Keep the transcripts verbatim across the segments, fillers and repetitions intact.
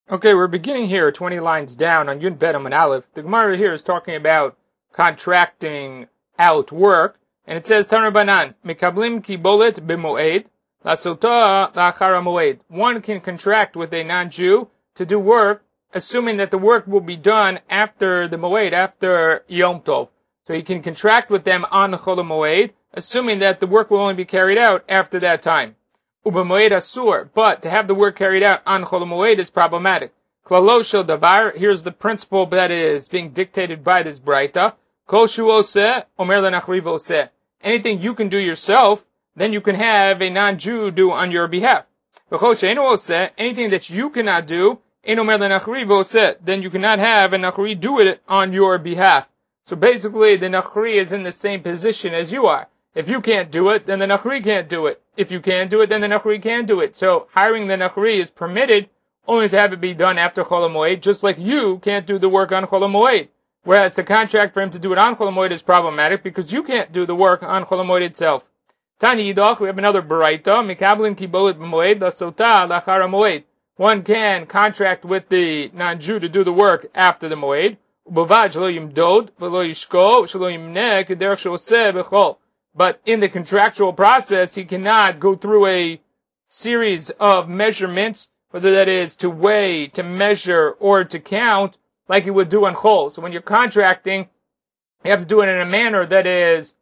Okay, we're beginning here, twenty lines down on Yud Bet Amud Aleph. The Gemara here is talking about contracting out work, and it says, Taner Banan, Mikablim Kibolet B'moed, Lasota La'achar Moed. One can contract with a non-Jew to do work, assuming that the work will be done after the Moed, after Yom Tov. So he can contract with them on Chol Moed, assuming that the work will only be carried out after that time. Ubemoed asur, but to have the work carried out on Chol Moed is problematic. Klalo shel davar, here's the principle that is being dictated by this Braita. Kol shu oseh, omer lenachriv oseh. Anything you can do yourself, then you can have a non-Jew do on your behalf. V'chol she'eino oseh, anything that you cannot do, ein omer lenachriv oseh, then you cannot have a nachri do it on your behalf. So basically, the nachri is in the same position as you are. If you can't do it, then the nachri can't do it. If you can't do it, then the nachri can do it. So hiring the nachri is permitted only to have it be done after Chol Moed, just like you can't do the work on Chol Moed. Whereas the contract for him to do it on Chol Moed is problematic because you can't do the work on Chol Moed itself. Tani Yidach, we have another Baraita, Mikablin Kibolet B'moed, Lasota Lachar Moed. One can contract with the non-Jew to do the work after the Moed. Ubavad Shelo Yimdod, V'lo Yishko, Shelo Yimneh, K'derech She'oseh B'chol. But in the contractual process, he cannot go through a series of measurements, whether that is to weigh, to measure, or to count, like he would do on Chol. So when you're contracting, you have to do it in a manner that is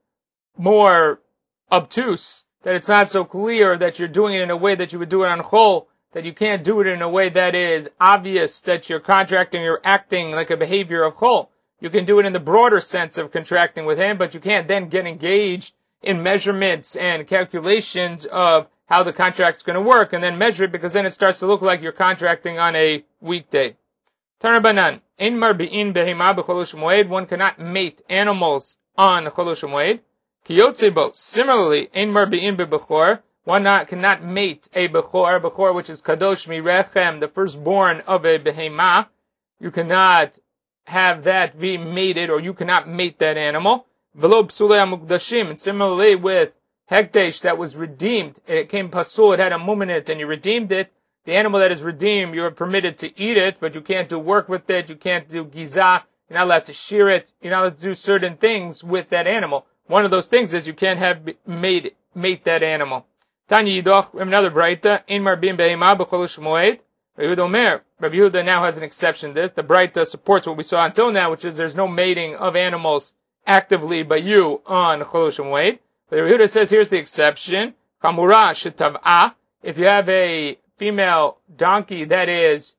more obtuse, that it's not so clear that you're doing it in a way that you would do it on Chol, that you can't do it in a way that is obvious that you're contracting, you're acting like a behavior of Chol. You can do it in the broader sense of contracting with him, but you can't then get engaged in measurements and calculations of how the contract's going to work and then measure it, because then it starts to look like you're contracting on a weekday. Tarabanan, in marbi'in behema b'cholosh moed, one cannot mate animals on cholosh moed. Kiyotzebo, similarly, in marbi'in bebechor, one not, cannot mate a bechor, bechor which is kadosh mirechem, the firstborn of a behema. You cannot have that be mated, or you cannot mate that animal. V'lo psulei hamukdashim, and similarly with hekdesh that was redeemed, it came pasul, it had a mum in it, and you redeemed it. The animal that is redeemed, you are permitted to eat it, but you can't do work with it, you can't do gizah, you're not allowed to shear it, you're not allowed to do certain things with that animal. One of those things is you can't have made, mate that animal. Tanya Yidoch, we have another Braita, in marbim behema b'cholosh moed. Rabbi Yehuda Omer, Rabbi Yehuda now has an exception to this. The Braita supports what we saw until now, which is there's no mating of animals actively by you on Cholosh Moed. But Yehuda says here's the exception. Chamura shetav'a. If you have a female donkey that is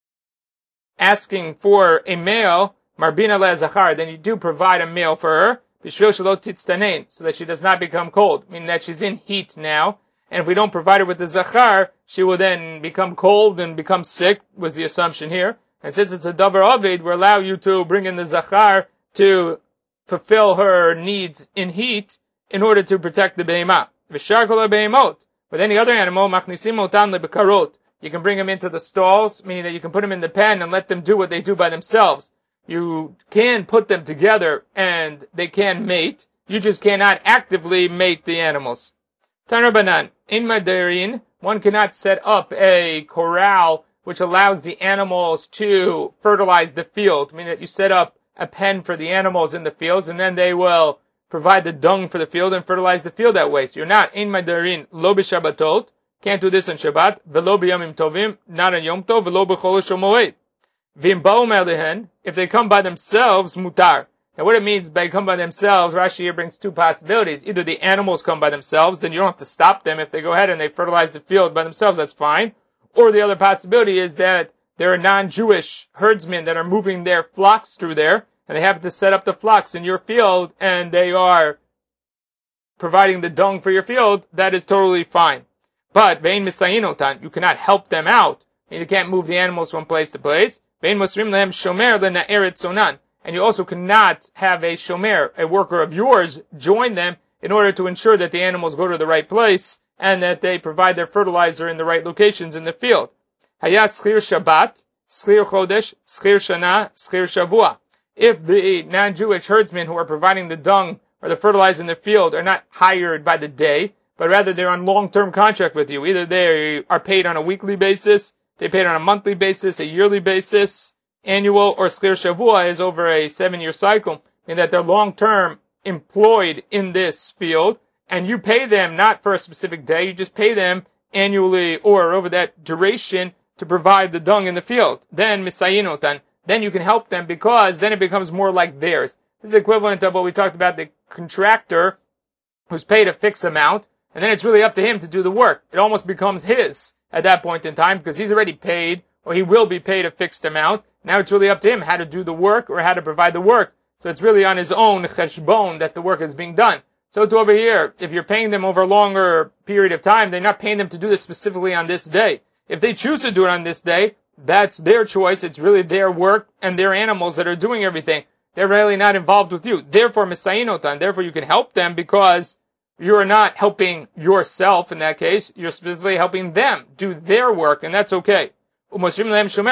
asking for a male, marbina le'azachar, then you do provide a male for her, b'shvil shelo titztanein, so that she does not become cold, meaning that she's in heat now. And if we don't provide her with the zachar, she will then become cold and become sick, was the assumption here. And since it's a davar ovid, we allow you to bring in the zachar to fulfill her needs in heat in order to protect the behemah. V'shar kol behemot. With any other animal, machnisim otan lebekarot. You can bring them into the stalls, meaning that you can put them in the pen and let them do what they do by themselves. You can put them together and they can mate. You just cannot actively mate the animals. Taner Banan, in Madarin, one cannot set up a corral which allows the animals to fertilize the field, meaning that you set up a pen for the animals in the fields, and then they will provide the dung for the field and fertilize the field that way. So you're not in Madarin, lo b'Shabbatot, can't do this on Shabbat, velo b'yomim tovim, not on Yom Tov, velo b'cholosh moed. V'im ba'u me'alehen, if they come by themselves, mutar. Now what it means by come by themselves, Rashi here brings two possibilities. Either the animals come by themselves, then you don't have to stop them. If they go ahead and they fertilize the field by themselves, that's fine. Or the other possibility is that there are non-Jewish herdsmen that are moving their flocks through there, and they happen to set up the flocks in your field, and they are providing the dung for your field. That is totally fine. But, vein misayinotan, you cannot help them out. You can't move the animals from place to place. Vein mosrim lehem shomer lena'eret sonan. And you also cannot have a shomer, a worker of yours, join them in order to ensure that the animals go to the right place and that they provide their fertilizer in the right locations in the field. Haya schir Shabbat, schir Chodesh, schir Shana, schir Shavua. If the non-Jewish herdsmen who are providing the dung or the fertilizer in the field are not hired by the day, but rather they're on long-term contract with you, either they are paid on a weekly basis, they paid on a monthly basis, a yearly basis, annual, or Schir Shavua is over a seven-year cycle, meaning that they're long-term employed in this field, and you pay them not for a specific day, you just pay them annually or over that duration to provide the dung in the field. Then, misayinotan, then you can help them because then it becomes more like theirs. This is equivalent of what we talked about, the contractor who's paid a fixed amount, and then it's really up to him to do the work. It almost becomes his at that point in time because he's already paid, or he will be paid a fixed amount. Now it's really up to him how to do the work or how to provide the work. So it's really on his own cheshbon that the work is being done. So to over here, if you're paying them over a longer period of time, they're not paying them to do this specifically on this day. If they choose to do it on this day, that's their choice. It's really their work and their animals that are doing everything. They're really not involved with you. Therefore, misayinotan, therefore you can help them because you're not helping yourself in that case. You're specifically helping them do their work, and that's okay. And you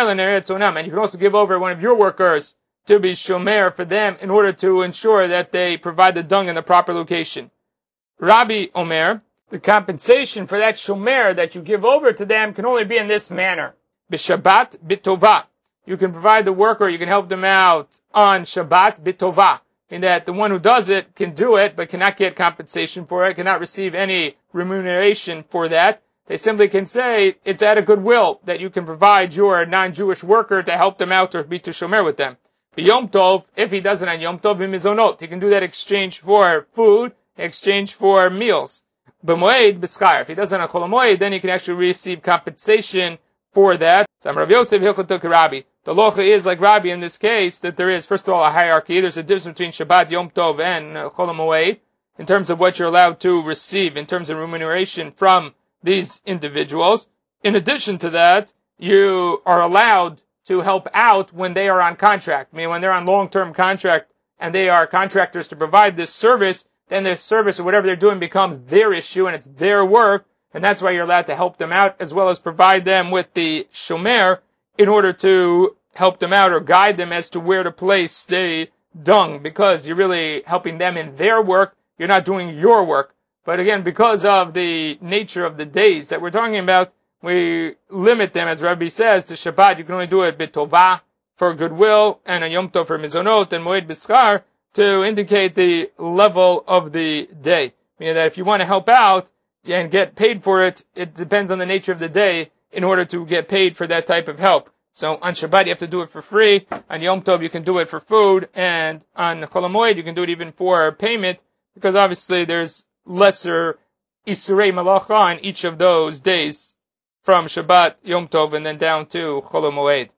can also give over one of your workers to be shomer for them in order to ensure that they provide the dung in the proper location. Rabbi Omer, the compensation for that shomer that you give over to them can only be in this manner. B'Shabbat b'tova. You can provide the worker, you can help them out on Shabbat b'tova, in that the one who does it can do it, but cannot get compensation for it, cannot receive any remuneration for that. They simply can say it's out of goodwill that you can provide your non-Jewish worker to help them out or be to shomer with them. But Yom Tov, if he does it on Yom Tov, b'mizonot, he can do that exchange for food, exchange for meals. B'moed b'skar. If he does it on Chol HaMoed, then he can actually receive compensation for that. So Rav Yosef Hilchot Rabbi. The locha is like Rabbi in this case, that there is, first of all, a hierarchy. There's a difference between Shabbat, Yom Tov, and Chol HaMoed in terms of what you're allowed to receive in terms of remuneration from these individuals. In addition to that, you are allowed to help out when they are on contract. I mean, when they're on long-term contract and they are contractors to provide this service, then this service or whatever they're doing becomes their issue and it's their work, and that's why you're allowed to help them out as well as provide them with the shomer in order to help them out or guide them as to where to place the dung, because you're really helping them in their work. You're not doing your work. But again, because of the nature of the days that we're talking about, we limit them, as Rabbi says, to Shabbat. You can only do it b'tovah, for goodwill, and a Yom Tov for mizonot, and moed b'skar, to indicate the level of the day. Meaning that if you want to help out and get paid for it, it depends on the nature of the day in order to get paid for that type of help. So on Shabbat you have to do it for free, on Yom Tov you can do it for food, and on Chol HaMoed you can do it even for payment, because obviously there's lesser Isurei Malacha on each of those days, from Shabbat, Yom Tov, and then down to Chol HaMoed.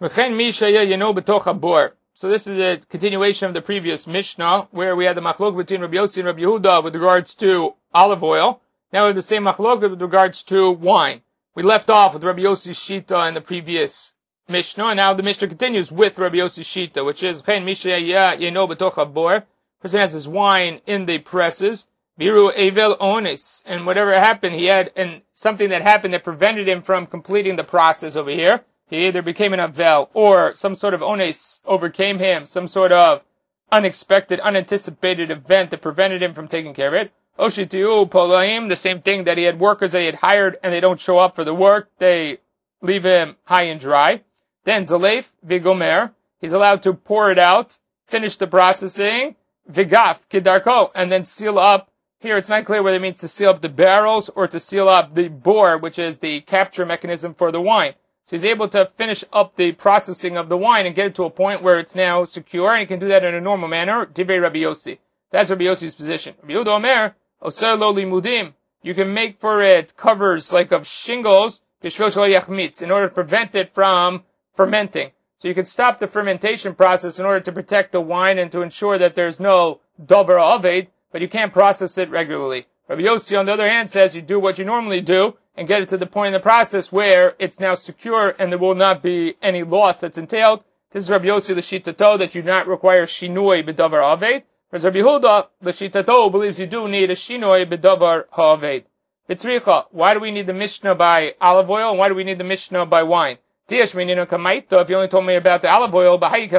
So this is a continuation of the previous Mishnah, where we had the machlok between Rabbi Yossi and Rabbi Yehuda with regards to olive oil. Now we have the same machlok with regards to wine. We left off with Rabbi Yossi's Shita in the previous Mishnah, and now the Mishnah continues with Rabbi Yossi's Shita, which is Chen Misha Yeno B'toch Habor. Person has his wine in the presses. Biru Evel Onis, and whatever happened, he had and something that happened that prevented him from completing the process over here. He either became an Avel, or some sort of Onis overcame him, some sort of unexpected, unanticipated event that prevented him from taking care of it. Oshitiu Polaim, the same thing, that he had workers that he had hired and they don't show up for the work, they leave him high and dry. Then Zaleif Vigomer, he's allowed to pour it out, finish the processing, Vigaf Kidarko, and then seal up. Here it's not clear whether it means to seal up the barrels or to seal up the bore, which is the capture mechanism for the wine. So he's able to finish up the processing of the wine and get it to a point where it's now secure, and he can do that in a normal manner. Divrei Rabbi Yossi. That's Rabbi Yossi's position. Rabbi Yehuda Omer, Oseh lo limudim. You can make for it covers like of shingles, b'shvil shelo yachmitz, in order to prevent it from fermenting. So you can stop the fermentation process in order to protect the wine and to ensure that there's no dover aved, but you can't process it regularly. Rabbi Yossi, on the other hand, says you do what you normally do and get it to the point in the process where it's now secure and there will not be any loss that's entailed. This is Rabbi Yossi l'shitato, that you do not require shinui b'davar aved. Whereas Rabbi Yehuda l'shitato believes you do need a shinui b'davar ha'aved. B'tzricha, why do we need the Mishnah by olive oil and why do we need the Mishnah by wine? If you only told me about the olive oil,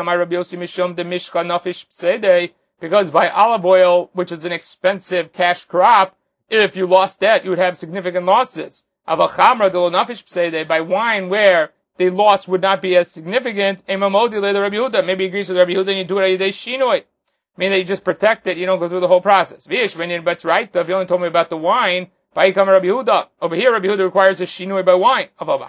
because by olive oil, which is an expensive cash crop, if you lost that, you would have significant losses. Avachamra do nafish pseide, by wine where the loss would not be as significant, emamodi le Rabbi Yehuda, maybe he agrees with Rabbi Yehuda and you do it at shinoi. Meaning that you just protect it, you don't go through the whole process. Vish, but right, if you only told me about the wine, by Rabbi Yehuda. Over here, Rabbi Yehuda requires a shinoi by wine.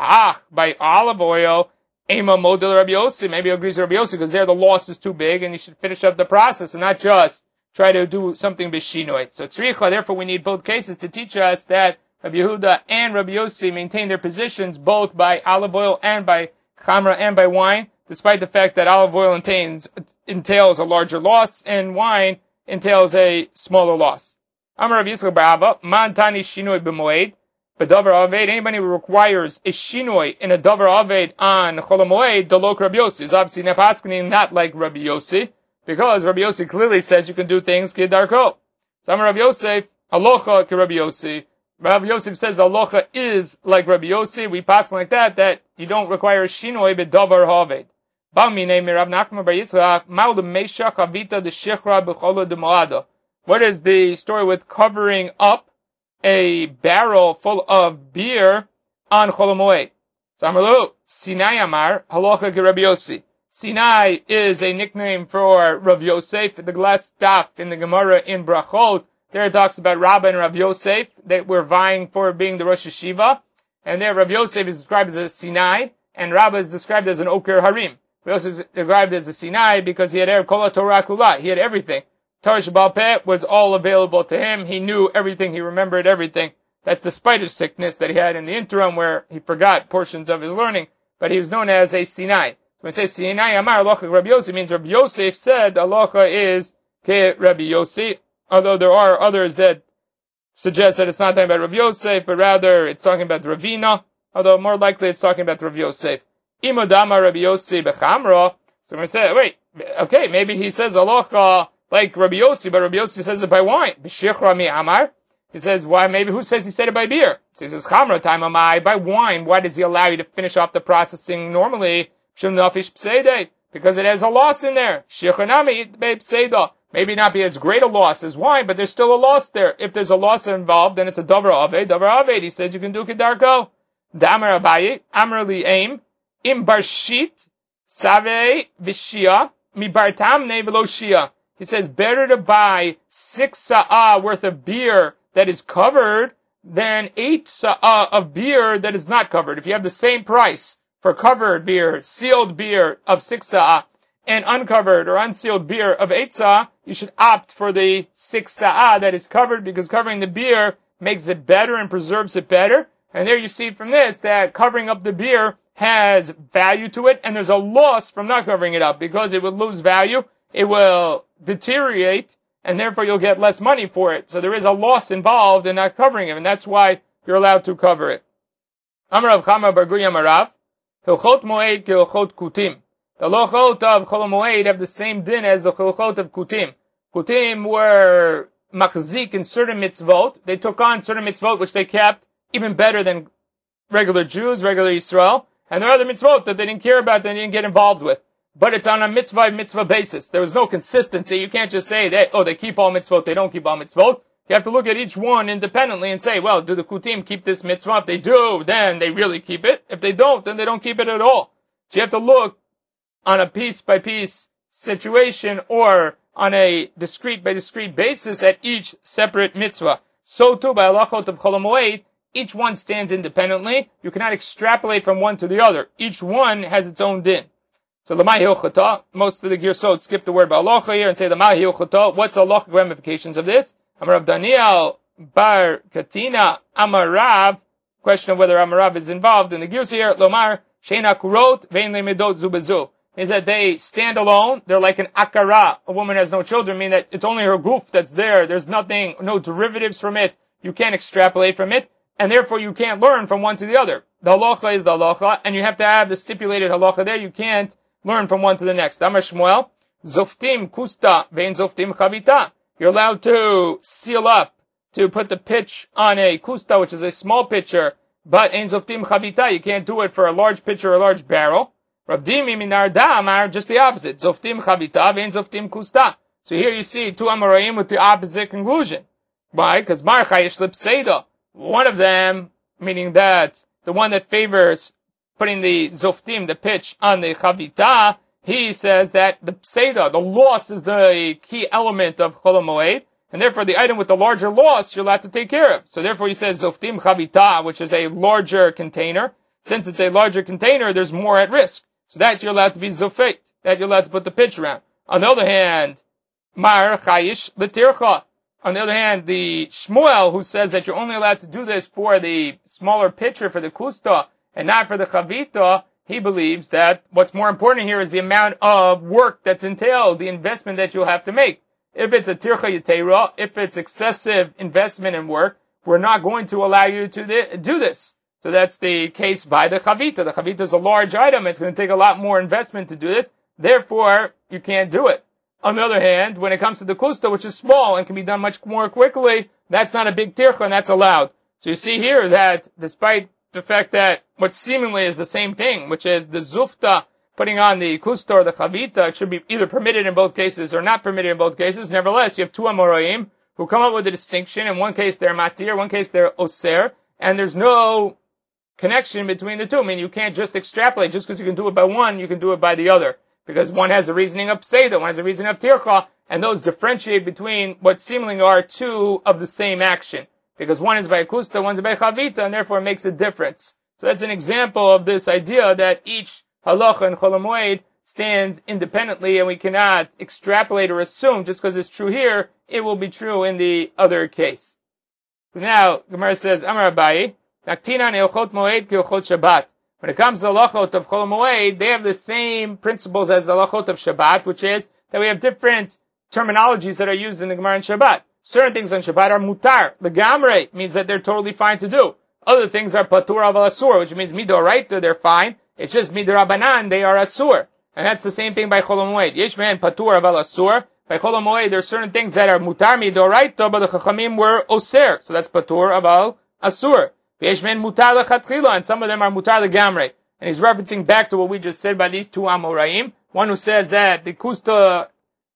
By olive oil, ema model Rabbi Yossi. Maybe he agrees with Rabbi Yossi because there the loss is too big and you should finish up the process and not just try to do something b'shinoi. So tzricha, therefore we need both cases to teach us that Rabbi Yehuda and Rabbi Yossi maintain their positions both by olive oil and by chamra and by wine, despite the fact that olive oil entails, entails a larger loss and wine entails a smaller loss. Amar Rav Yitzchak bar Abba, man tani shinoi b'moed, b'davar aved, anybody who requires a shinoi in a davar aved on chol hamoed, dolok Rabbi Yossi, is obviously nepaskening not like Rabbi Yossi, because Rabbi Yossi clearly says you can do things kedarko. So Amar Rav Yosef, alocha ke Rabbi Yossi. Rabbi Yosef says alocha is like Rabbi Yossi, we pass like that, that you don't require a shinoi b'davar aved. Ba'minei mi Rav Nachman bar Yitzchak, ma'ul meishach avita d'shechra b'cholo d'moada. What is the story with covering up a barrel full of beer on Chol HaMoed? So Amar Sinai Amar, halacha ke Rabbi Yossi. Sinai is a nickname for Rav Yosef. The glass daf in the Gemara in Brachot, there it talks about Rabba and Rav Yosef that were vying for being the Rosh Hashiva. And there Rav Yosef is described as a Sinai, and Rabba is described as an Oker Harim. Rav Yosef is described as a Sinai because he had Er Kol HaTorah Kula. He had everything. Torah Sheba'al Peh was all available to him. He knew everything. He remembered everything. That's the spider sickness that he had in the interim where he forgot portions of his learning. But he was known as a Sinai. When it says Sinai Amar Alocha Rabbi Yossi, means Rabbi Yosef said Alocha is Ke Rabbi Yossi. Although there are others that suggest that it's not talking about Rabbi Yosef, but rather it's talking about Ravina. Although more likely it's talking about Rabbi Yosef. Imodama Rabbi Yossi Bechamra. So we say, wait, okay, maybe he says Alocha like Rabbi Yossi, but Rabbi Yossi says it by wine. B'shechra mi amar. He says, why, maybe who says he said it by beer? He says, chamra time amai, by wine. Why does he allow you to finish off the processing normally? Shum nafish pseide. Because it has a loss in there. Shechanami be pseida. Maybe not be as great a loss as wine, but there's still a loss there. If there's a loss involved, then it's a davar aved. Davar aved, he says you can do kedarko. Damar abaye, amar li aim, im barshit, save vishia, mi bartamne velo shia. He says, better to buy six sa'ah worth of beer that is covered than eight sa'ah of beer that is not covered. If you have the same price for covered beer, sealed beer of six sa'ah, and uncovered or unsealed beer of eight sa'ah, you should opt for the six sa'ah that is covered because covering the beer makes it better and preserves it better. And there you see from this that covering up the beer has value to it, and there's a loss from not covering it up because it would lose value. It will deteriorate, and therefore you'll get less money for it. So there is a loss involved in not covering it, and that's why you're allowed to cover it. Amar Rav Chama bar Guri Amarav, Hilchot Moed Hilchot Kutim. The Hilchot of Chol Moed have the same din as the Hilchot of Kutim. Kutim were machzik in certain mitzvot. They took on certain mitzvot which they kept even better than regular Jews, regular Yisrael, and there are other mitzvot that they didn't care about, they didn't get involved with. But it's on a mitzvah mitzvah basis. There was no consistency. You can't just say that, oh, they keep all mitzvot, they don't keep all mitzvot. You have to look at each one independently and say, well, do the Kutim keep this mitzvah? If they do, then they really keep it. If they don't, then they don't keep it at all. So you have to look on a piece by piece situation or on a discrete by discrete basis at each separate mitzvah. So too, by halachot of Chol HaMoed, each one stands independently. You cannot extrapolate from one to the other. Each one has its own din. So Lamai Hilchata, most of the Girsot skip the word Ba'alocha here and say Lamai Hilchata. What's the halachic ramifications of this? Amar Rav Daniel bar Katina Amarav. Question of whether Amarav is involved in the Girs here. Lomar Sheina Kurot Vein Lemedot Zubezu. Is that they stand alone. They're like an akara. A woman has no children, meaning that it's only her goof that's there. There's nothing, no derivatives from it. You can't extrapolate from it, and therefore you can't learn from one to the other. The halacha is the halacha, and you have to have the stipulated halacha there. You can't learn from one to the next. Amar Shmuel, Zoftim kusta vein zoftim chavita. You're allowed to seal up, to put the pitch on a kusta, which is a small pitcher, but ein zoftim chavita. You can't do it for a large pitcher or a large barrel. Rav Dimi minar da'amar, just the opposite. Zoftim chavita vein zoftim kusta. So here you see two Amoraim with the opposite conclusion. Why? Because mar chayish lipseida. One of them meaning that the one that favors putting the zoftim, the pitch, on the chavita, he says that the pseida, the loss, is the key element of Chol HaMoed, and therefore the item with the larger loss you're allowed to take care of. So therefore he says zoftim chavita, which is a larger container. Since it's a larger container, there's more at risk. So that you're allowed to be zofet, that you're allowed to put the pitch around. On the other hand, mar chayish l'tircha. On the other hand, the Shmuel, who says that you're only allowed to do this for the smaller pitcher, for the kusta, and not for the chavita, he believes that what's more important here is the amount of work that's entailed, the investment that you'll have to make. If it's a tircha yetera, if it's excessive investment and work, we're not going to allow you to do this. So that's the case by the chavita. The chavita is a large item. It's going to take a lot more investment to do this. Therefore, you can't do it. On the other hand, when it comes to the kusta, which is small and can be done much more quickly, that's not a big tircha and that's allowed. So you see here that despite the fact that what seemingly is the same thing, which is the zufta putting on the kusta or the chavita, it should be either permitted in both cases or not permitted in both cases. Nevertheless, you have two Amoraim who come up with a distinction. In one case they're matir, one case they're oser, and there's no connection between the two. I mean, you can't just extrapolate. Just because you can do it by one, you can do it by the other. Because one has a reasoning of pseida, one has a reasoning of tircha, and those differentiate between what seemingly are two of the same action. Because one is by kusta, one's by chavita, and therefore it makes a difference. So that's an example of this idea that each halacha and Chol HaMoed stands independently, and we cannot extrapolate or assume just because it's true here, it will be true in the other case. Now, Gemara says, Amar Abaye, Naktinan Ilchot Moed ki Ilchot Shabbat. When it comes to the halachot of Chol HaMoed, they have the same principles as the halachot of Shabbat, which is that we have different terminologies that are used in the Gemara in Shabbat. Certain things on Shabbat are mutar. The gamre means that they're totally fine to do. Other things are patur aval asur, which means midoraita, they're fine. It's just midorabanan, they are asur. And that's the same thing by Chol HaMoed. Yesh men patur aval asur. By Chol HaMoed, there are certain things that are mutar midoraita, but the chachamim were oser. So that's patur aval asur. Yesh men mutar lechatchila, and some of them are mutar legamre. And he's referencing back to what we just said by these two Amoraim. One who says that the kusta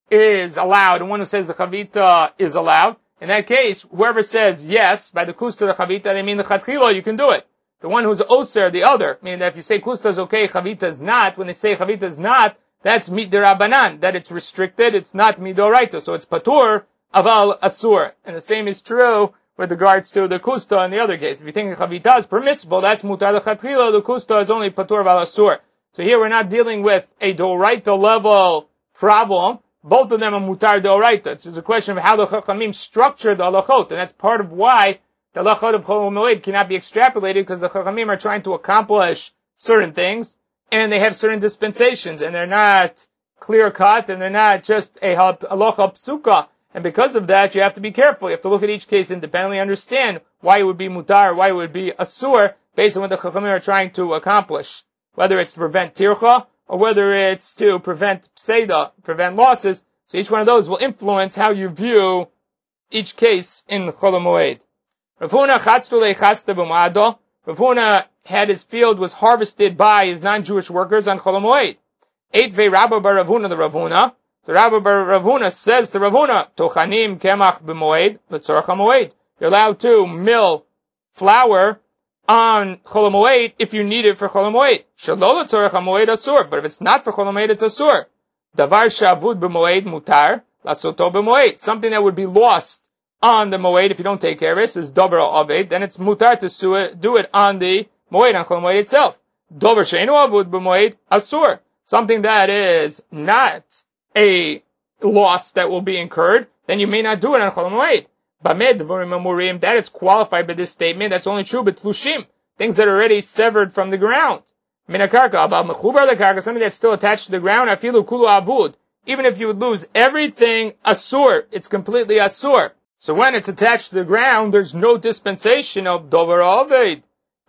is allowed, and one who says the chavita is allowed. In that case, whoever says yes, by the kusta or the chavita, they mean the chatchila, you can do it. The one who's oser, the other, meaning that if you say kusta is okay, chavita is not, when they say chavita is not, that's mit derabanan, that it's restricted, it's not midoraita, so it's patur aval asur. And the same is true with regards to the kusta in the other case. If you think the chavita is permissible, that's mutar lechatchila, the kusta is only patur aval asur. So here we're not dealing with a doraita level problem. Both of them are mutar doraita. It's just a question of how the chachamim structure the halachot, and that's part of why the halachot of Chol HaMoed cannot be extrapolated, because the chachamim are trying to accomplish certain things, and they have certain dispensations, and they're not clear cut, and they're not just a halacha psuka. And because of that, you have to be careful. You have to look at each case independently, understand why it would be mutar, why it would be asur, based on what the chachamim are trying to accomplish. Whether it's to prevent tircha, or whether it's to prevent pseida, prevent losses. So each one of those will influence how you view each case in Chol HaMoed. Rav Huna chatztu lechatzta b'ma'ado. Rav Huna had his field was harvested by his non-Jewish workers on Chol HaMoed. Eight ve Rabba bar Rav Huna the Rav Huna. So Rabba bar Rav Huna says to Rav Huna, Tochanim kemach b'moed l'tzorach HaMoed. You're allowed to mill flour on Chol HaMoed if you need it for Chol HaMoed. Shelo l'tzorach HaMoed asur. But if it's not for Chol HaMoed, it's asur. Davar shavud b'moed mutar lasoto b'moed. Something that would be lost on the moed if you don't take care of it is dover aved. Then it's mutar to sue it, do it on the moed, on Chol HaMoed itself. Dover she'enu avud b'moed asur. Something that is not a loss that will be incurred, then you may not do it on Chol HaMoed. Bamed dvorim amurim, that is qualified by this statement. That's only true but tlushim, things that are already severed from the ground. Minakarka, about mechubar lekarka, something that's still attached to the ground. Afilu kulu avud. Even if you would lose everything asur, it's completely asur. So when it's attached to the ground, there's no dispensation of dover aved.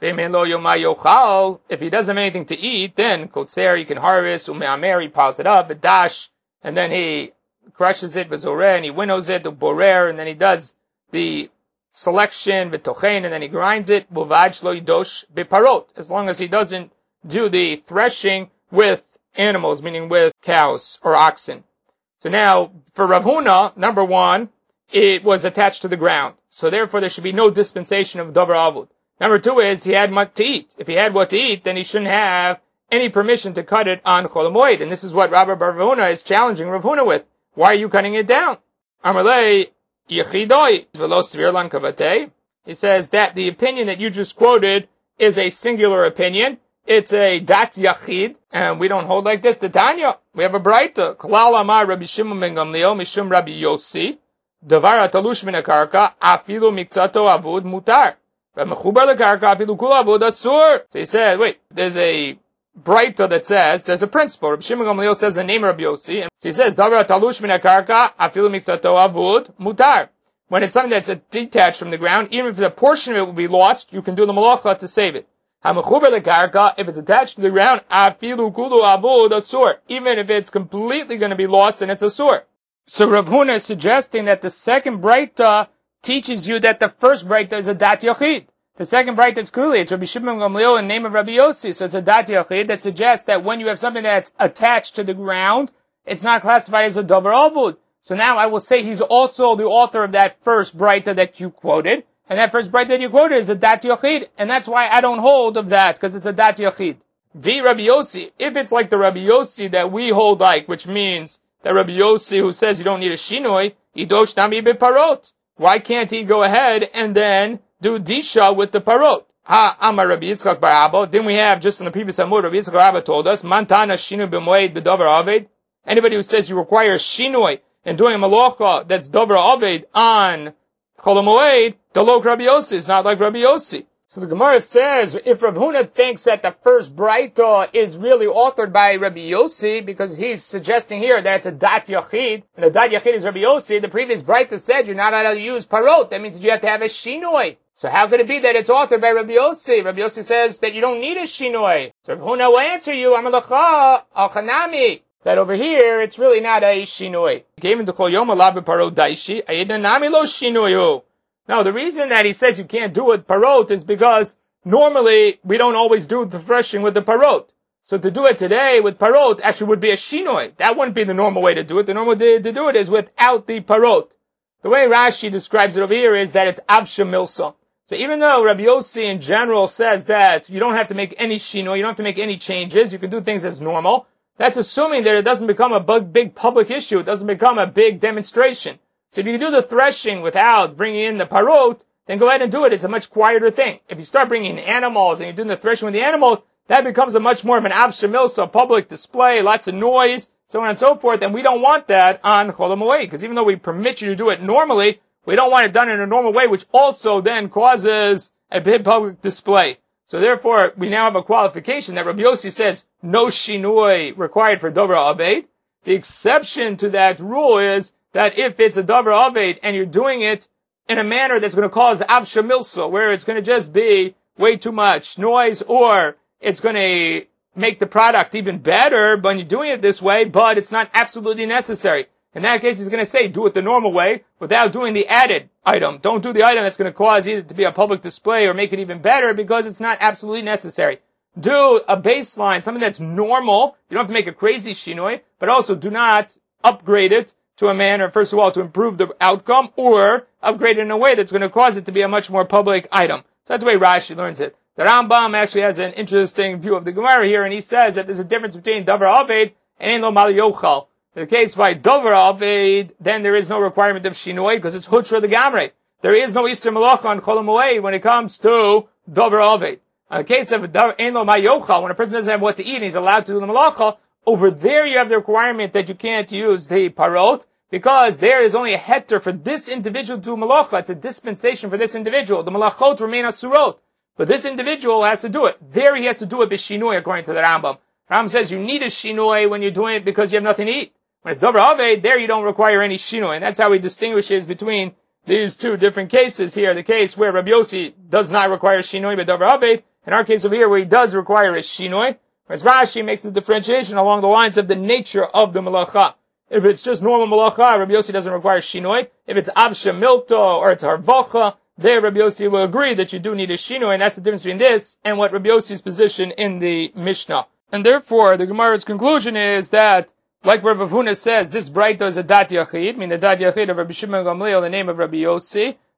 If he doesn't have anything to eat, then kotzer, he can harvest, umeamer, he piles it up, dash, and then he crushes it, bezoreh, and he winnows it, borer, and then he does the selection, v'tochen, and then he grinds it, bovaj lo yidosh beparot, as long as he doesn't do the threshing with animals, meaning with cows or oxen. So now, for Rav Huna, number one, it was attached to the ground. So therefore there should be no dispensation of davar avud. Number two is he had much to eat. If he had what to eat, then he shouldn't have any permission to cut it on Chol HaMoed. And this is what Rabbi Bar Rav Huna is challenging Rav Huna with. Why are you cutting it down? Amalei Yechidoi Velo Svir Lan Kavatei. He says that the opinion that you just quoted is a singular opinion. It's a dat yachid, and we don't hold like this. The Tanya, we have a braita. Klal Amar Rabbi Shimon ben Gamliel Mishum Rabbi Yossi Davar Atalush Min HaKarka Afilu Mikzato Avud Mutar V'Mechubar LeKarka Afilu Kul Avud Asur. So he said, wait, there's a braita that says, there's a principle. Rabbi Shimon ben Gamliel says the name of Rabbi Yossi. So he says, Davar Atalush Min HaKarka Afilu Mikzato Avud Mutar. When it's something that's detached from the ground, even if a portion of it will be lost, you can do the malacha to save it. If it's attached to the ground, even if it's completely going to be lost, then it's a sur. So Rav Huna is suggesting that the second braita teaches you that the first braita is a dat yachid. The second braita is clearly, it's Rabbi Shimon ben Gamliel in the name of Rabbi Yossi, so it's a dat yachid that suggests that when you have something that's attached to the ground, it's not classified as a davar avud. So now I will say he's also the author of that first braita that you quoted. And that first braita that you quoted is a dat yachid. And that's why I don't hold of that, because it's a dat yachid. V Rabbi Yossi, if it's like the Rabbi Yossi that we hold like, which means that Rabbi Yossi who says you don't need a shinoi, idosh nami beparot. Why can't he go ahead and then do disha with the parot? Ha, Amar Rabbi Yitzchak bar Abba. Didn't we have just in the previous Amud, Rabbi Yitzchak bar Abba told us, Mantana shinoi b'moed b'davar aved. Anybody who says you require shinoi and doing a malacha that's davar aved on Chol HaMoed, the lok Rabbi Yossi is not like Rabbi Yossi. So the Gemara says, if Rav Huna thinks that the first braita is really authored by Rabbi Yossi, because he's suggesting here that it's a dat yachid, and the dat yachid is Rabbi Yossi, the previous braita said you're not allowed to use parot. That means that you have to have a shinoi. So how could it be that it's authored by Rabbi Yossi? Rabbi Yossi says that you don't need a shinoi. So Rav Huna will answer you, Amalacha, Al-Chanami, that over here, it's really not a shinoi. Now, the reason that he says you can't do it parot is because normally we don't always do the threshing with the parot. So to do it today with parot actually would be a shinoi. That wouldn't be the normal way to do it. The normal way to do it is without the parot. The way Rashi describes it over here is that it's avsha milsa. So even though Rabbi Yossi in general says that you don't have to make any shinoi, you don't have to make any changes, you can do things as normal, that's assuming that it doesn't become a big public issue. It doesn't become a big demonstration. So if you can do the threshing without bringing in the parot, then go ahead and do it. It's a much quieter thing. If you start bringing in animals and you're doing the threshing with the animals, that becomes a much more of an avsha milsa, a public display, lots of noise, so on and so forth. And we don't want that on Chol HaMoed, because even though we permit you to do it normally, we don't want it done in a normal way, which also then causes a big public display. So therefore, we now have a qualification that Rabbi Yossi says no shinui required for davar aved. The exception to that rule is that if it's a davar aved and you're doing it in a manner that's going to cause avsha milsa, where it's going to just be way too much noise, or it's going to make the product even better when you're doing it this way, but it's not absolutely necessary. In that case, he's going to say, do it the normal way without doing the added item. Don't do the item that's going to cause either to be a public display or make it even better because it's not absolutely necessary. Do a baseline, something that's normal. You don't have to make a crazy shinoi, but also do not upgrade it to a manner, first of all, to improve the outcome, or upgrade it in a way that's going to cause it to be a much more public item. So that's the way Rashi learns it. The Rambam actually has an interesting view of the Gemara here, and he says that there's a difference between davar aved and ein lo mal yochal. In the case by davar aved, then there is no requirement of shinoi because it's hutra the gamre. There is no isur malacha on Chol HaMoed when it comes to davar aved. In the case of ein lo mal yochal, when a person doesn't have what to eat and he's allowed to do the malacha, over there you have the requirement that you can't use the parot, because there is only a heter for this individual to do malacha. It's a dispensation for this individual. The malachot remain asurot. But this individual has to do it. There he has to do it b'shinoi, according to the Rambam. Rambam says you need a shinoi when you're doing it because you have nothing to eat. When it's davar aved, there you don't require any shinoi. And that's how he distinguishes between these two different cases here. The case where Rabbi Yossi does not require shinoi but davar aved. In our case over here where he does require a shinoi. Whereas Rashi makes the differentiation along the lines of the nature of the malacha. If it's just normal malacha, Rabbi Yossi doesn't require shinoi. If it's avsha milta or it's harvacha, there Rabbi Yossi will agree that you do need a shinoi, and that's the difference between this and what Rabbi Yossi's position in the Mishnah. And therefore, the Gemara's conclusion is that, like Rav Huna says, this braita is a dat yachid, meaning the dat yachid of Rabbi Shimon Gamliel, the name of Rabbi Yossi,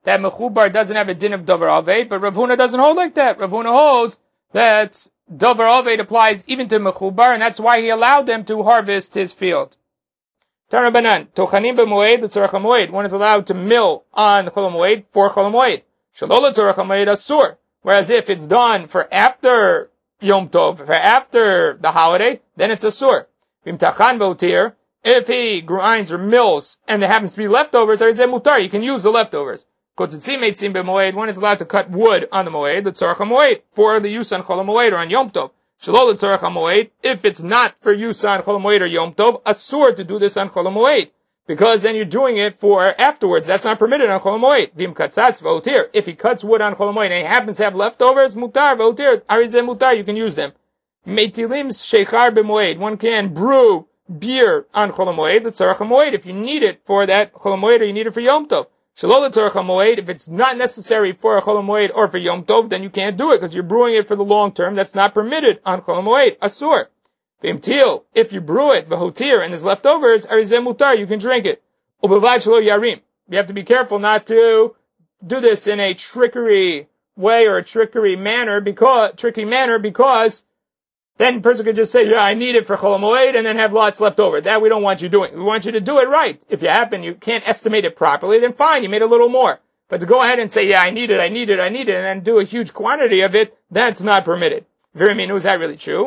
that mechubar doesn't have a din of davar aved, but Rav Huna doesn't hold like that. Rav Huna holds that davar aved applies even to mechubar, and that's why he allowed them to harvest his field. Tarabanan, tochanim b'moed l'tzorach hamoed. One is allowed to mill on chol hamoed for chol hamoed. Shalol l'tzorach hamoed asur. Whereas if it's done for after Yom Tov, for after the holiday, then it's asur. V'imtachan v'otir. If he grinds or mills and there happens to be leftovers, there is a mutar. You can use the leftovers. Kotzitzim eitzim b'moed. One is allowed to cut wood on the moed l'tzorach hamoed for the use on chol hamoed or on Yom Tov. Shalol l'tzorach hamoed, if it's not for use on Chol HaMoed or Yom Tov, asur to do this on Chol HaMoed, because then you're doing it for afterwards. That's not permitted on Chol HaMoed. Vim katzatz v'otir. If he cuts wood on Chol HaMoed and he happens to have leftovers, mutar v'otir, arizeh mutar, you can use them. Meitilim sheichar b'moed. One can brew beer on Chol HaMoed, l'tzorach hamoed, if you need it for that Chol HaMoed or you need it for Yom Tov. Shalol l'tzorach hamoed, if it's not necessary for a Chol HaMoed or for Yom Tov, then you can't do it because you're brewing it for the long term. That's not permitted on Chol HaMoed. Asur. V'imtil, if you brew it, v'hotir, and there's leftovers, arizeh mutar, you can drink it. Ubevad shelo yarim. You have to be careful not to do this in a trickery way or a trickery manner because, tricky manner because then the person could just say, yeah, I need it for Chol HaMoed, and then have lots left over. That we don't want you doing. We want you to do it right. If you happen, you can't estimate it properly, then fine, you made a little more. But to go ahead and say, yeah, I need it, I need it, I need it, and then do a huge quantity of it, that's not permitted. Very mean, is that really true?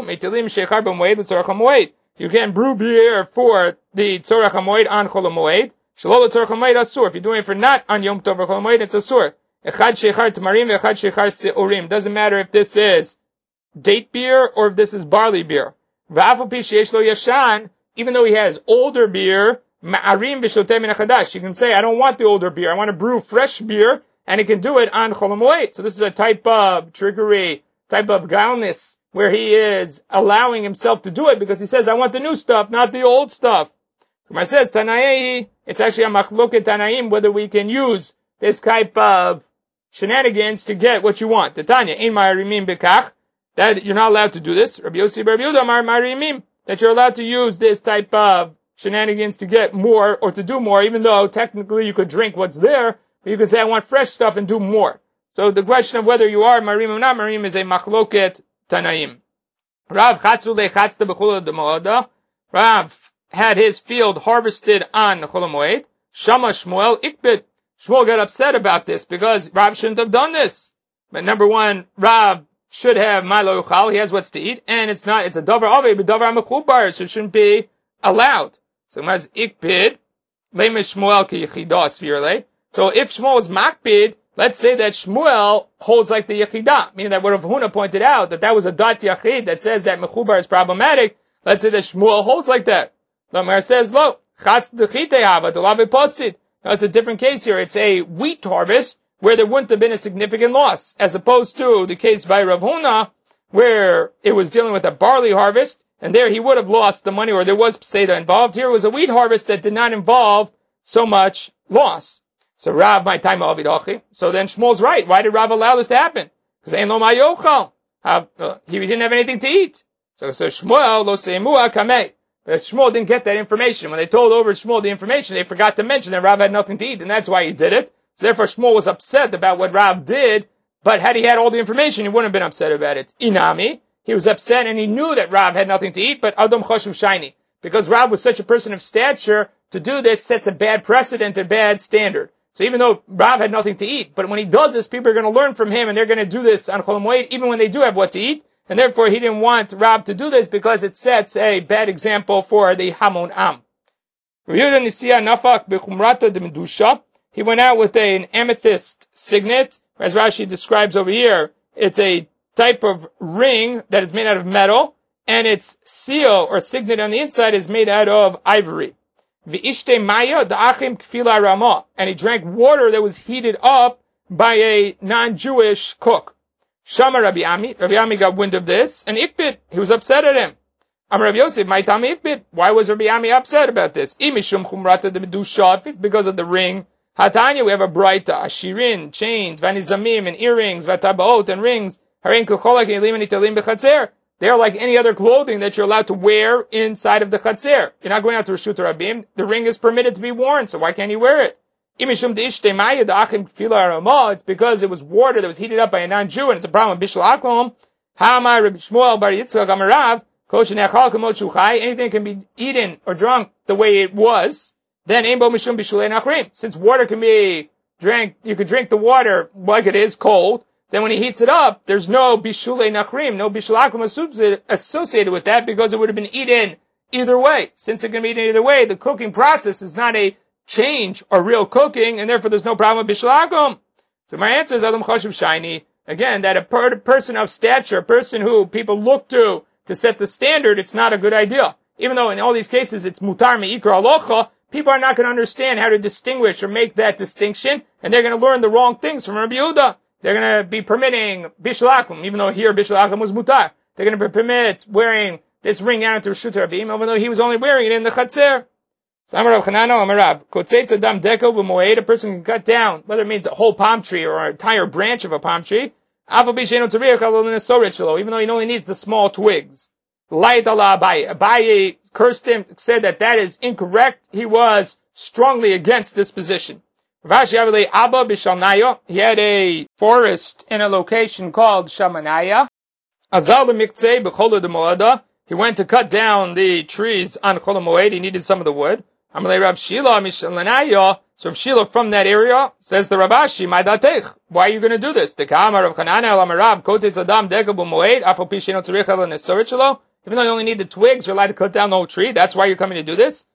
You can brew beer for the Tzorach HaMoed on Chol HaMoed. Shalol l'tzorach hamoed asur. If you're doing it for not on Yom Tov or Chol HaMoed, it's asur. Echad sheichar tamarim ve'echad sheichar seurim. Doesn't matter if this is date beer or if this is barley beer. V'afal pi sheyesh lo yashan, even though he has older beer, ma'arim v'shoteh min hachadash. You can say, I don't want the older beer. I want to brew fresh beer, and he can do it on Chol HaMoed. So this is a type of trickery, type of guilelessness, where he is allowing himself to do it because he says, I want the new stuff, not the old stuff. Gemara says, Tanai, it's actually a machloket Tanaim, whether we can use this type of shenanigans to get what you want. Tanya, ein ma'arimim bekach, that you're not allowed to do this. Rabbi Yossi Bar Yehuda mar ma'arimim, that you're allowed to use this type of shenanigans to get more or to do more, even though technically you could drink what's there, but you could say, I want fresh stuff and do more. So the question of whether you are marim or not marim is a machloket Tanaim. Rav chatzu lechatsta b'chol demoada. Rav had his field harvested on Chol HaMoed. Shama Shmuel ikbid. Shmuel got upset about this because Rav shouldn't have done this. But number one, Rav should have ma'lo yuchal. He has what's to eat, and it's not. It's a davar avei, but davar mechubar, so it shouldn't be allowed. So it has ikbid leime Shmuel ki yichida svirle. So if Shmuel is makbid, let's say that Shmuel holds like the Yechidah, meaning that what Rav Huna pointed out, that that was a dat Yachid that says that Mechubar is problematic. Let's say that Shmuel holds like that. The Gemara says, lo, chatz d'chite hava, d'lav posid. Now it's a different case here. It's a wheat harvest where there wouldn't have been a significant loss, as opposed to the case by Rav Huna, where it was dealing with a barley harvest, and there he would have lost the money, or there was Peseda involved. Here was a wheat harvest that did not involve so much loss. So Rav, my time of Idochi. So then Shmuel's right. Why did Rav allow this to happen? Because ain't lo ma yochal. He didn't have anything to eat. So, so Shmuel lo seimua kamei. But Shmuel didn't get that information. When they told over Shmuel the information, they forgot to mention that Rav had nothing to eat, and that's why he did it. So therefore Shmuel was upset about what Rav did, but had he had all the information, he wouldn't have been upset about it. Inami, he was upset and he knew that Rav had nothing to eat, but Adam Choshev Shaini. Because Rav was such a person of stature, to do this sets a bad precedent, a bad standard. So even though Rav had nothing to eat, but when he does this, people are going to learn from him, and they're going to do this on Chol HaMoed, even when they do have what to eat. And therefore, he didn't want Rav to do this because it sets a bad example for the Hamon Am. He went out with a, an amethyst signet, as Rashi describes over here. It's a type of ring that is made out of metal, and its seal or signet on the inside is made out of ivory. And he drank water that was heated up by a non-Jewish cook. Shama Rabbi Ami, Rabbi Ami got wind of this, and Ikbid, he was upset at him. Amar Rabbi Yosef, my Tami Ikbid, why was Rabbi Ami upset about this? Imishum chumrata de medusha, because of the ring. Hatanya, we have a braita, ashirin, chains, vanizamim, and earrings, vatabaot, and rings. Harin kucholak elim nitalim bechatzer. They are like any other clothing that you're allowed to wear inside of the chatzer. You're not going out to Reshut Rabim. The ring is permitted to be worn, so why can't you wear it? It's because it was water that was heated up by a non-Jew, and it's a problem with Bishul Akum. Anything can be eaten or drunk the way it was. Then since water can be drank, you could drink the water like it is cold. Then when he heats it up, there's no bishulei nachrim, no bishul akum associated with that because it would have been eaten either way. Since it can be eaten either way, the cooking process is not a change or real cooking, and therefore there's no problem with bishul akum. So my answer is Adam Choshev Shiny. Again, that a per- person of stature, a person who people look to to set the standard, it's not a good idea. Even though in all these cases it's mutar me'ikra alocha, people are not going to understand how to distinguish or make that distinction, and they're going to learn the wrong things from Rabbi Yehuda. They're going to be permitting bishul akum, even though here bishul akum was mutar. They're going to permit wearing this ring out into Reshut Rabim, even though he was only wearing it in the Chatzer. So Amar Rav Chanano, Amar Rav, Kotzetz Adam Deko b'moed, a person can cut down, whether it means a whole palm tree or an entire branch of a palm tree, even though he only needs the small twigs. Light Allah Abaye. Abaye cursed him, said that that is incorrect. He was strongly against this position. He had a forest in a location called Shamanaya. He went to cut down the trees on Chol HaMoed. He needed some of the wood. So Rav Shila from that area says the Ravashi, why are you going to do this? Even though you only need the twigs, you're allowed to cut down the whole tree. That's why you're coming to do this.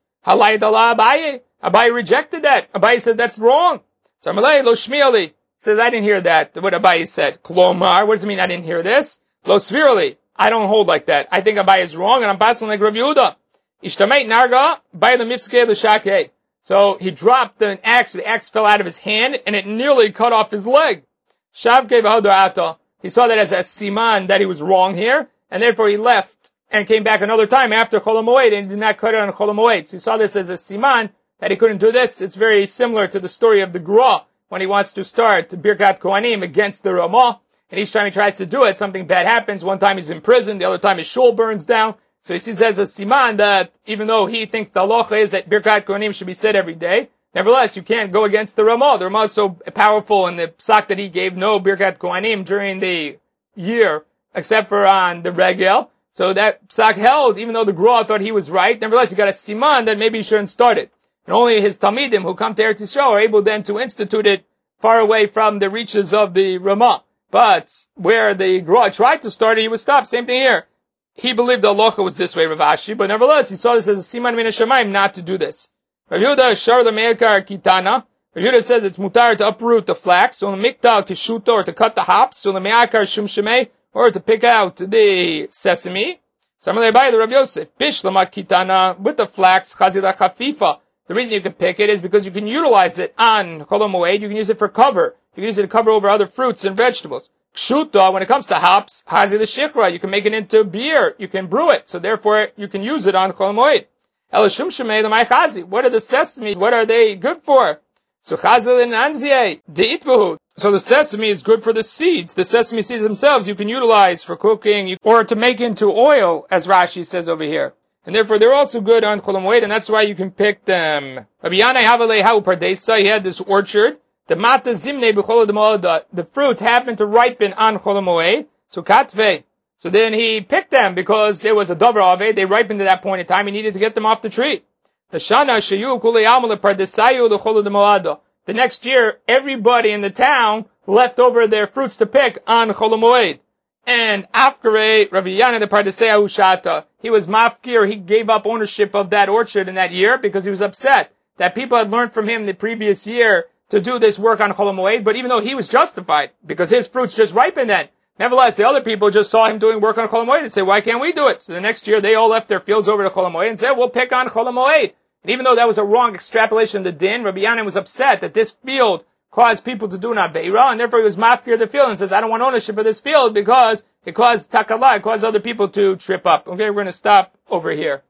Abaye rejected that. Abaye said that's wrong. So Amalei lo shmiali says I didn't hear that. What Abaye said. Klomar. What does it mean? I didn't hear this. Lo svirali. I don't hold like that. I think Abaye is wrong, and I'm passing like Rav Yehuda. Ishtameit narga by the mifskei l'shakei. So he dropped the axe. The axe fell out of his hand, and it nearly cut off his leg. Shavkei v'hodarata. He saw that as a siman that he was wrong here, and therefore he left and came back another time after Chol HaMoed and did not cut it on Chol HaMoed. So he saw this as a siman that he couldn't do this. It's very similar to the story of the Gra when he wants to start Birkat Kohanim against the Ramah, and each time he tries to do it, something bad happens. One time he's in prison, the other time his shul burns down. So he sees as a siman that even though he thinks the halacha is that Birkat Kohanim should be said every day, nevertheless you can't go against the Ramah. The Ramah is so powerful, and the psak that he gave no Birkat Kohanim during the year except for on the Regel. So that psak held, even though the Gra thought he was right, nevertheless he got a siman that maybe he shouldn't start it. And only his Talmidim who come to Eretz Yisrael are able then to institute it far away from the reaches of the Ramah. But where the Gra tried to start it, he was stopped. Same thing here. He believed the halacha was this way, Rav Ashi, but nevertheless he saw this as a siman min hashamayim not to do this. Rav Yehuda shar the me'ekar kitana. Rav Yehuda says it's mutar to uproot the flax, so the miktal kishuto, or to cut the hops, so the me'akar shum shemei, or to pick out the sesame. Samalei Abaye, the Rav Yosef, bishlama kitana, with the flax, chazila chafifa. The reason you can pick it is because you can utilize it on Chol HaMoed, you can use it for cover. You can use it to cover over other fruits and vegetables. Kshuta, when it comes to hops, hazil shichra, you can make it into beer, you can brew it, so therefore you can use it on Chol HaMoed. Elashum shemei l'may chazi, what are the sesame, what are they good for? So chazil and anzieh, de'itbahu. So the sesame is good for the seeds. The sesame seeds themselves you can utilize for cooking or to make into oil, as Rashi says over here. And therefore they're also good on Chol HaMoed, and that's why you can pick them. Rabbi Yanai Havalei Hau Pardesa, he had this orchard. The mata zimne b'chol ha'moed, the fruits happened to ripen on Chol HaMoed. So katve. So then he picked them because it was a davar aved. They ripened at that point in time. He needed to get them off the tree. The shana shayu kulei amale pardesayu l'chol ha'moed. The next year, everybody in the town left over their fruits to pick on Chol HaMoed. And Afkare, Rabbi Yana the Pardesei Ushata, he was mafkir, he gave up ownership of that orchard in that year because he was upset that people had learned from him the previous year to do this work on Chol HaMoed, but even though he was justified, because his fruits just ripened then, nevertheless, the other people just saw him doing work on Chol HaMoed and said, why can't we do it? So the next year, they all left their fields over to Chol HaMoed and said, we'll pick on Chol HaMoed. And even though that was a wrong extrapolation of the din, Rabbi Yanan was upset that this field caused people to do an aveira, and therefore he was mafkir the field and says, I don't want ownership of this field because it caused takala, it caused other people to trip up. Okay, we're going to stop over here.